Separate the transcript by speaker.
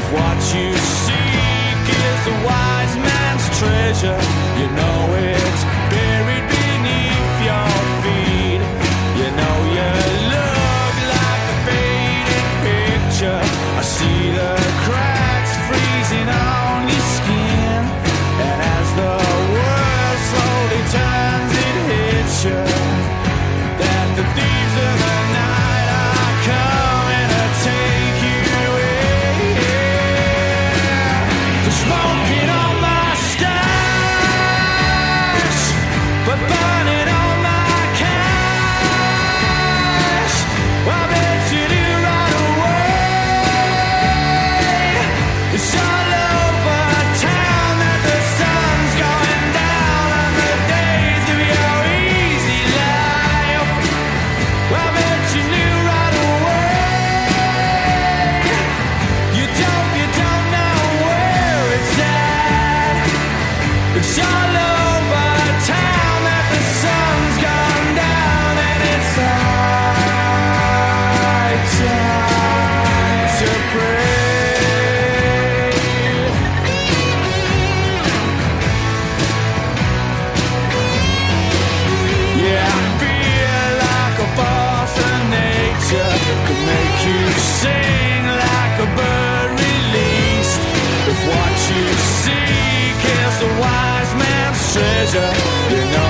Speaker 1: If what you seek is the wise man's treasure, you know it's buried beneath your feet. You know you look like a faded picture. I see the cracks freezing on your skin, and as the world slowly turns, it hits you that the thieves of the night are coming to take you away. They're smoking on my stash, but burning on my cash. I bet you do right away. It's all over town that the sun's going down on the days of your easy life. I bet you knew right away. You don't know where it's at. It's all over town that the sun's gone down, and it's high time to pray. Yeah, I feel like a force of nature could make you sing like a bird released. If what you seek is the wise man's treasure, you know